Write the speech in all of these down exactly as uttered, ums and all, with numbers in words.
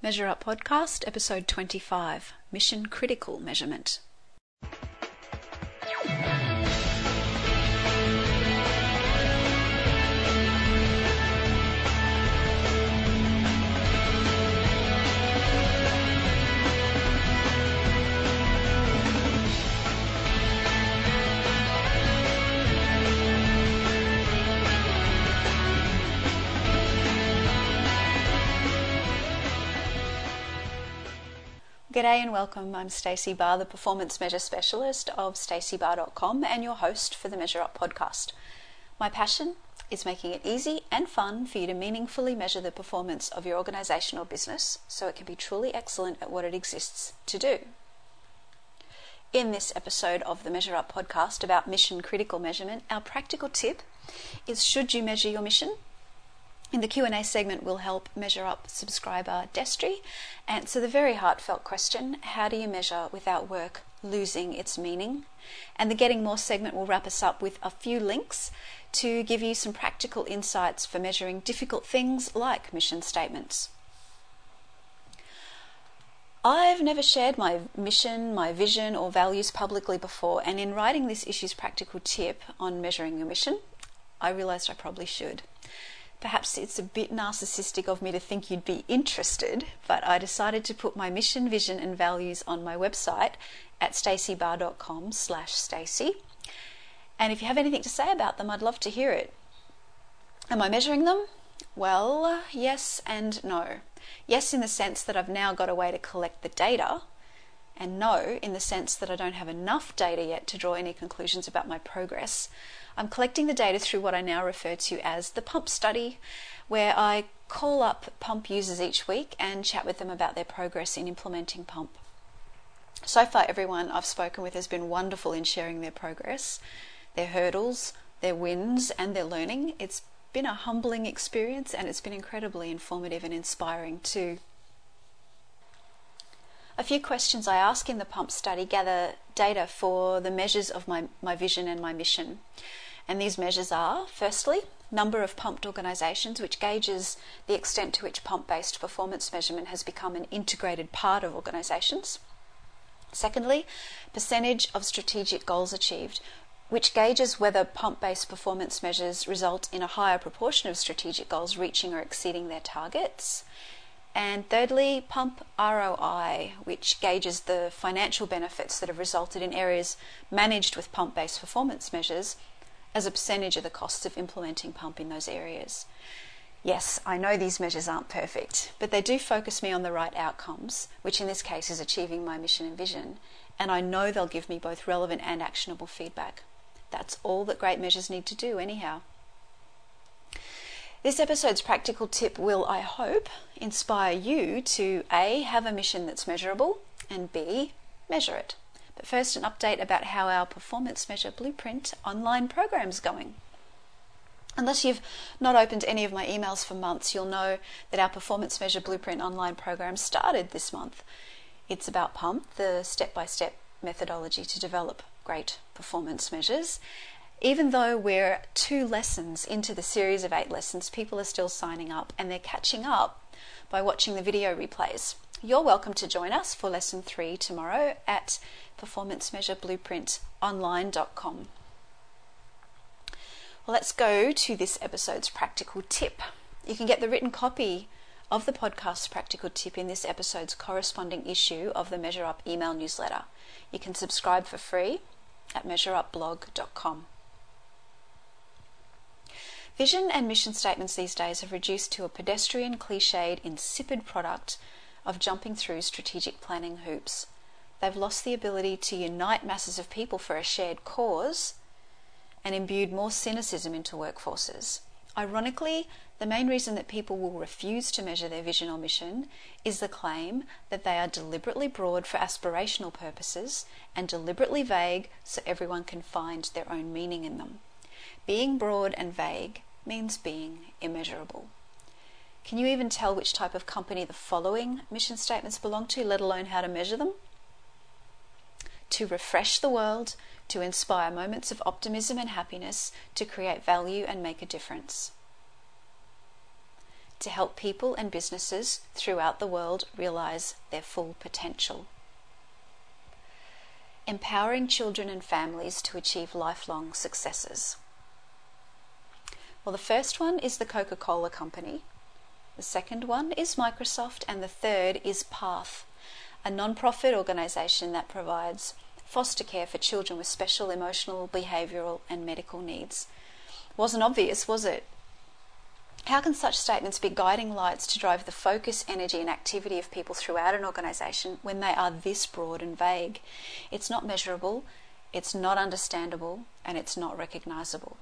Measure Up Podcast, Episode twenty-five, Mission Critical Measurement. G'day and welcome. I'm Stacey Barr, the Performance Measure Specialist of stacey barr dot com and your host for the Measure Up podcast. My passion is making it easy and fun for you to meaningfully measure the performance of your organisation or business so it can be truly excellent at what it exists to do. In this episode of the Measure Up podcast about mission critical measurement, our practical tip is: should you measure your mission? In the Q and A segment, we'll help Measure Up subscriber Destry answer the very heartfelt question, how do you measure without work losing its meaning? And the Getting More segment will wrap us up with a few links to give you some practical insights for measuring difficult things like mission statements. I've never shared my mission, my vision or values publicly before, and in writing this issue's practical tip on measuring your mission, I realised I probably should. Perhaps it's a bit narcissistic of me to think you'd be interested, but I decided to put my mission, vision and values on my website at stacey barr dot com slash Stacey. And if you have anything to say about them, I'd love to hear it. Am I measuring them? Well, yes and no. Yes, in the sense that I've now got a way to collect the data, and no, in the sense that I don't have enough data yet to draw any conclusions about my progress. I'm collecting the data through what I now refer to as the Pump Study, where I call up Pump users each week and chat with them about their progress in implementing Pump. So far, everyone I've spoken with has been wonderful in sharing their progress, their hurdles, their wins, and their learning. It's been a humbling experience, and it's been incredibly informative and inspiring too. A few questions I ask in the Pump Study gather data for the measures of my, my vision and my mission. And these measures are, firstly, number of pumped organisations, which gauges the extent to which pump-based performance measurement has become an integrated part of organisations. Secondly, percentage of strategic goals achieved, which gauges whether pump-based performance measures result in a higher proportion of strategic goals reaching or exceeding their targets. And thirdly, Pump R O I, which gauges the financial benefits that have resulted in areas managed with pump-based performance measures as a percentage of the costs of implementing Pump in those areas. Yes, I know these measures aren't perfect, but they do focus me on the right outcomes, which in this case is achieving my mission and vision, and I know they'll give me both relevant and actionable feedback. That's all that great measures need to do anyhow. This episode's practical tip will, I hope, inspire you to A, have a mission that's measurable, and B, measure it. But first, an update about how our Performance Measure Blueprint online program's going. Unless you've not opened any of my emails for months, you'll know that our Performance Measure Blueprint online program started this month. It's about Pump, the step-by-step methodology to develop great performance measures. Even though we're two lessons into the series of eight lessons, people are still signing up, and they're catching up by watching the video replays. You're welcome to join us for lesson three tomorrow at performance measure blueprint online dot com. Well, let's go to this episode's practical tip. You can get the written copy of the podcast's practical tip in this episode's corresponding issue of the Measure Up email newsletter. You can subscribe for free at measure up blog dot com. Vision and mission statements these days have reduced to a pedestrian, cliched, insipid product of jumping through strategic planning hoops. They've lost the ability to unite masses of people for a shared cause and imbued more cynicism into workforces. Ironically, the main reason that people will refuse to measure their vision or mission is the claim that they are deliberately broad for aspirational purposes and deliberately vague so everyone can find their own meaning in them. Being broad and vague means being immeasurable. Can you even tell which type of company the following mission statements belong to, let alone how to measure them? To refresh the world, to inspire moments of optimism and happiness, to create value and make a difference. to help people and businesses throughout the world realise their full potential. Empowering children and families to achieve lifelong successes. Well, the first one is the Coca-Cola Company. The second one is Microsoft, and the third is PATH, a non-profit organisation that provides foster care for children with special emotional, behavioural and medical needs. Wasn't obvious, was it? How can such statements be guiding lights to drive the focus, energy and activity of people throughout an organisation when they are this broad and vague? It's not measurable, it's not understandable, and it's not recognisable.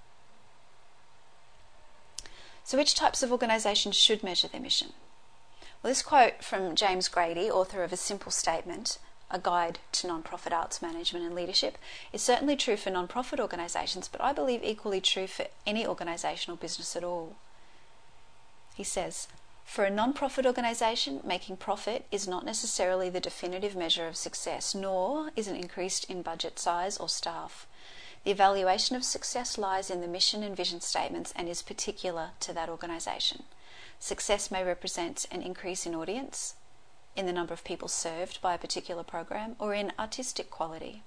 So which types of organisations should measure their mission? Well, this quote from James Grady, author of A Simple Statement, A Guide to Non-Profit Arts Management and Leadership, is certainly true for non-profit organisations, but I believe equally true for any organisation or business at all. He says, for a non-profit organisation, making profit is not necessarily the definitive measure of success, nor is an increase in budget size or staff. The evaluation of success lies in the mission and vision statements and is particular to that organisation. Success may represent an increase in audience, in the number of people served by a particular program, or in artistic quality.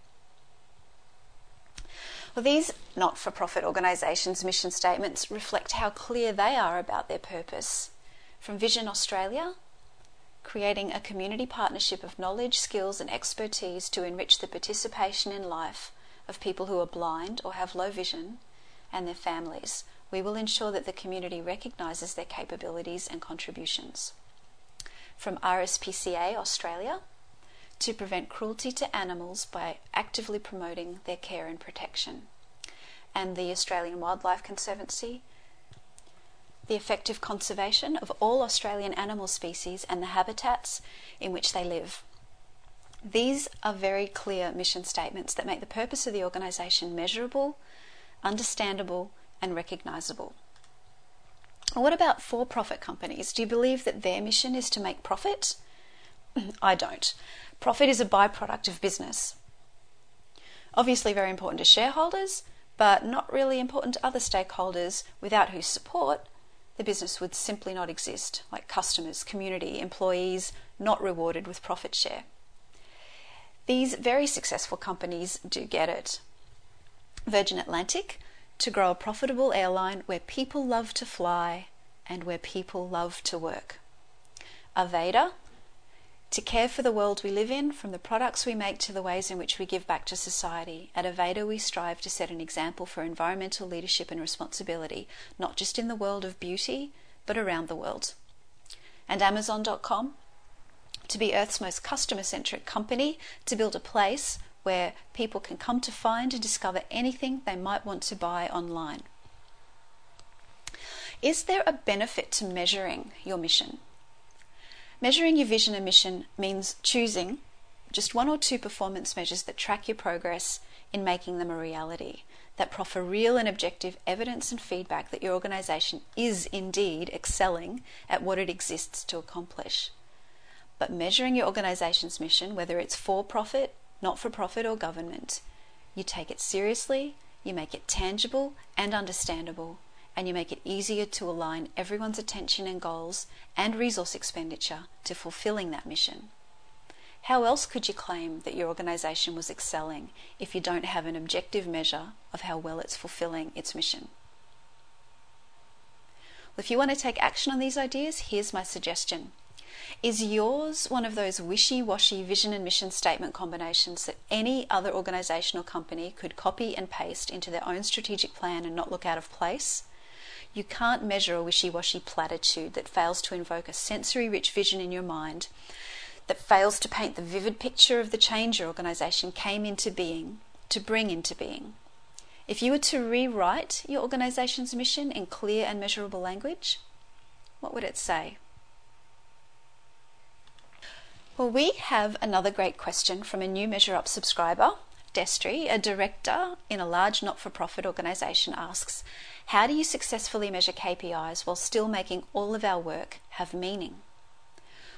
Well, these not-for-profit organisations' mission statements reflect how clear they are about their purpose. From Vision Australia, creating a community partnership of knowledge, skills and expertise to enrich the participation in life of people who are blind or have low vision and their families. We will ensure that the community recognises their capabilities and contributions. From R S P C A Australia, to prevent cruelty to animals by actively promoting their care and protection. And the Australian Wildlife Conservancy, the effective conservation of all Australian animal species and the habitats in which they live. These are very clear mission statements that make the purpose of the organisation measurable, understandable and recognisable. What about for-profit companies? Do you believe that their mission is to make profit? I don't. Profit is a byproduct of business. Obviously very important to shareholders, but not really important to other stakeholders without whose support the business would simply not exist, like customers, community, employees, not rewarded with profit share. These very successful companies do get it. Virgin Atlantic, to grow a profitable airline where people love to fly and where people love to work. Aveda, to care for the world we live in, from the products we make to the ways in which we give back to society. At Aveda, we strive to set an example for environmental leadership and responsibility, not just in the world of beauty, but around the world. And Amazon dot com, to be Earth's most customer-centric company, to build a place where people can come to find and discover anything they might want to buy online. Is there a benefit to measuring your mission? Measuring your vision and mission means choosing just one or two performance measures that track your progress in making them a reality, that proffer real and objective evidence and feedback that your organisation is indeed excelling at what it exists to accomplish. But measuring your organisation's mission, whether it's for-profit, not-for-profit or government, you take it seriously, you make it tangible and understandable, and you make it easier to align everyone's attention and goals and resource expenditure to fulfilling that mission. How else could you claim that your organisation was excelling if you don't have an objective measure of how well it's fulfilling its mission? Well, if you want to take action on these ideas, here's my suggestion. Is yours one of those wishy-washy vision and mission statement combinations that any other organisation or company could copy and paste into their own strategic plan and not look out of place? You can't measure a wishy-washy platitude that fails to invoke a sensory-rich vision in your mind, that fails to paint the vivid picture of the change your organisation came into being, to bring into being. If you were to rewrite your organisation's mission in clear and measurable language, what would it say? Well, we have another great question from a new Measure Up subscriber. Destry, a director in a large not-for-profit organisation, asks, how do you successfully measure K P Is while still making all of our work have meaning?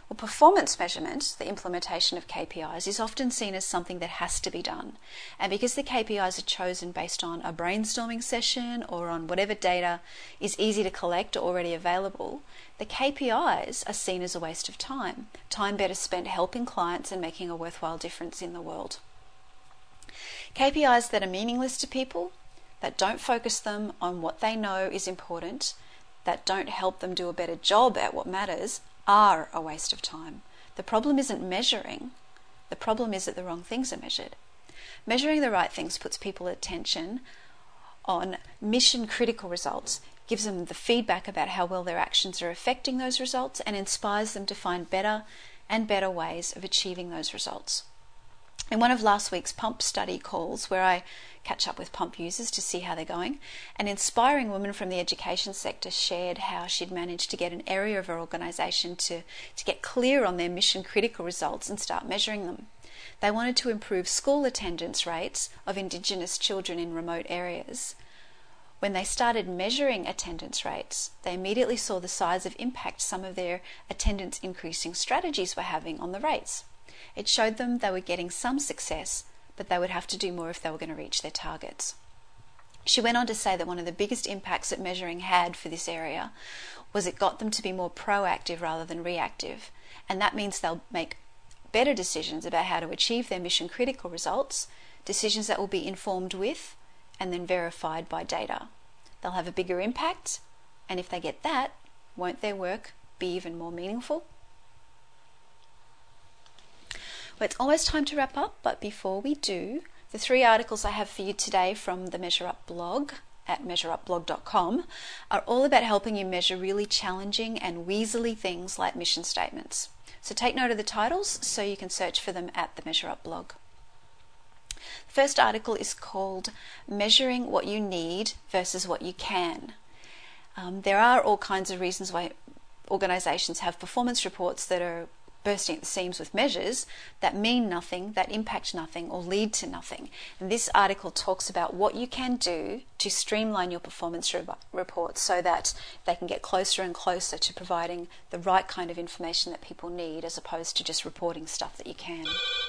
Well, performance measurement, the implementation of K P Is, is often seen as something that has to be done. And because the K P Is are chosen based on a brainstorming session or on whatever data is easy to collect or already available, the K P Is are seen as a waste of time, time better spent helping clients and making a worthwhile difference in the world. K P Is that are meaningless to people, that don't focus them on what they know is important, that don't help them do a better job at what matters, are a waste of time. The problem isn't measuring. The problem is that the wrong things are measured. Measuring the right things puts people's attention on mission critical results, gives them the feedback about how well their actions are affecting those results, and inspires them to find better and better ways of achieving those results. In one of last week's pump study calls, where I catch up with pump users to see how they're going, an inspiring woman from the education sector shared how she'd managed to get an area of her organisation to, to get clear on their mission critical results and start measuring them. They wanted to improve school attendance rates of Indigenous children in remote areas. When they started measuring attendance rates, they immediately saw the size of impact some of their attendance increasing strategies were having on the rates. It showed them they were getting some success, but they would have to do more if they were going to reach their targets. She went on to say that one of the biggest impacts that measuring had for this area was it got them to be more proactive rather than reactive, and that means they'll make better decisions about how to achieve their mission critical results, decisions that will be informed with and then verified by data. They'll have a bigger impact, and if they get that, won't their work be even more meaningful? Well, it's almost time to wrap up, but before we do, the three articles I have for you today from the Measure Up blog at measure up blog dot com are all about helping you measure really challenging and weaselly things like mission statements. So take note of the titles so you can search for them at the Measure Up blog. The first article is called Measuring What You Need versus What You Can. Um, there are all kinds of reasons why organisations have performance reports that are bursting at the seams with measures that mean nothing, that impact nothing, or lead to nothing. And this article talks about what you can do to streamline your performance re- reports so that they can get closer and closer to providing the right kind of information that people need, as opposed to just reporting stuff that you can.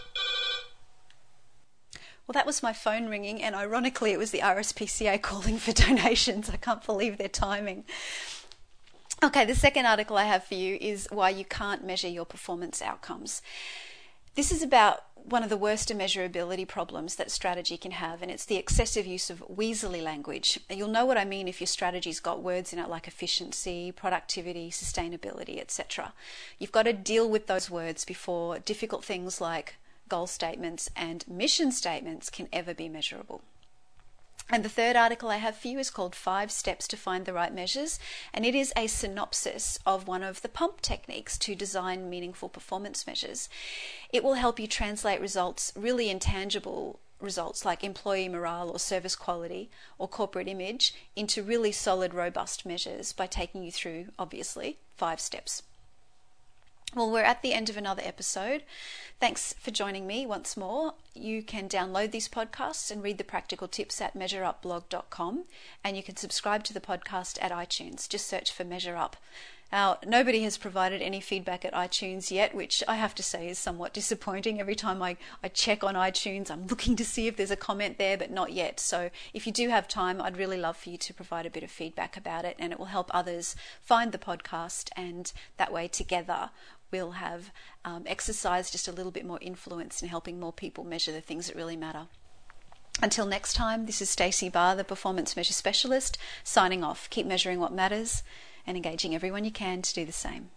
Well, that was my phone ringing, and ironically it was the R S P C A calling for donations. I can't believe their timing. Okay, the second article I have for you is why you can't measure your performance outcomes. This is about one of the worst immeasurability problems that strategy can have, and it's the excessive use of weaselly language. You'll know what I mean if your strategy's got words in it like efficiency, productivity, sustainability, et cetera. You've got to deal with those words before difficult things like goal statements and mission statements can ever be measurable. And the third article I have for you is called Five Steps to Find the Right Measures, and it is a synopsis of one of the pump techniques to design meaningful performance measures. It will help you translate results, really intangible results like employee morale or service quality or corporate image, into really solid, robust measures by taking you through, obviously, five steps. Well, we're at the end of another episode. Thanks for joining me once more. You can download these podcasts and read the practical tips at measure up blog dot com, and you can subscribe to the podcast at iTunes. Just search for Measure Up. Now, nobody has provided any feedback at iTunes yet, which I have to say is somewhat disappointing. Every time I, I check on iTunes, I'm looking to see if there's a comment there, but not yet. So if you do have time, I'd really love for you to provide a bit of feedback about it, and it will help others find the podcast, and that way together we'll have um, exercised just a little bit more influence in helping more people measure the things that really matter. Until next time, this is Stacey Barr, the Performance Measure Specialist, signing off. Keep measuring what matters and engaging everyone you can to do the same.